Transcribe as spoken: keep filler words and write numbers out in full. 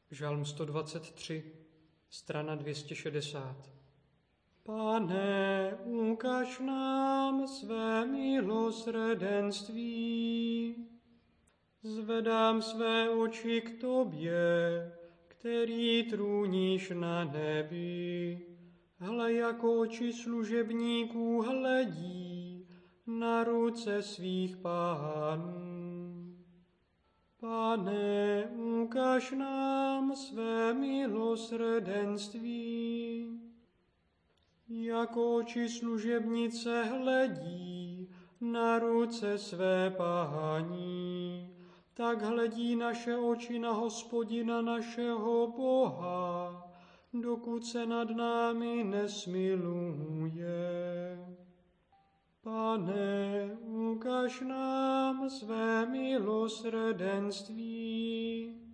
Žalm sto dvacet tři, strana dvě stě šedesát. Pane, ukaž nám své milosrdenství. Zvedám své oči k tobě, který trůníš na nebi. Hle, jako oči služebníků hledí na ruce svých pánů. Pane, ukaž nám své milosrdenství. Jako oči služebnice hledí na ruce své pání, tak hledí naše oči na Hospodina našeho Boha, dokud se nad námi nesmiluje. Pane, ukaž nám své milosrdenství.